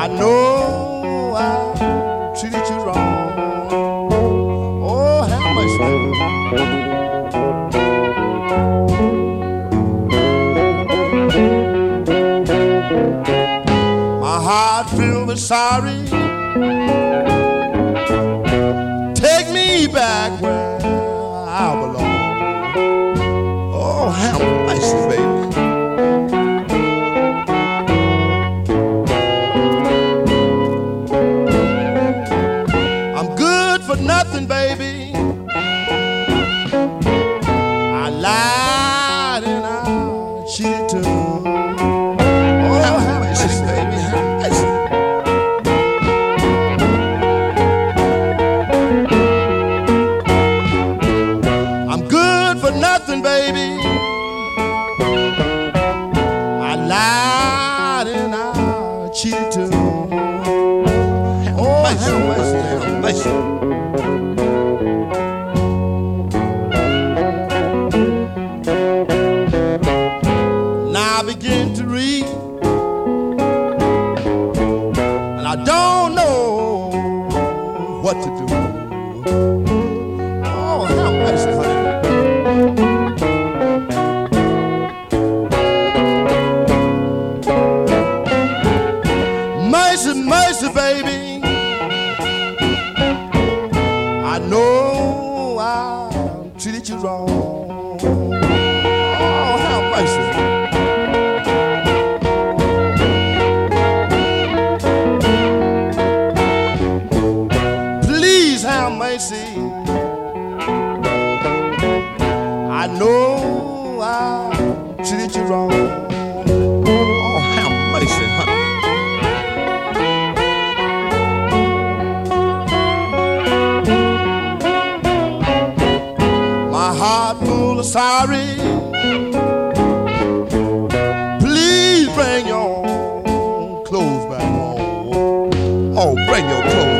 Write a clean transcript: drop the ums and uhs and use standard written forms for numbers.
I know I treated you wrong. Oh, how much my heart filled with sorry. Take me back where I belong. Oh, how much, baby. Nothing, baby. I lied and I cheated too. Oh, how much, baby? How much? I'm good for nothing, baby. I lied and I cheated too. Oh, how much? How much? Begin to read, and I don't know what to do. Oh, how much is it? Mercy, mercy, baby. I know I treated you wrong. Oh, how much is it? See, I know I treated you wrong. Oh, how mercy, honey. My heart full of sorry. Please bring your clothes back home. Oh, bring your clothes.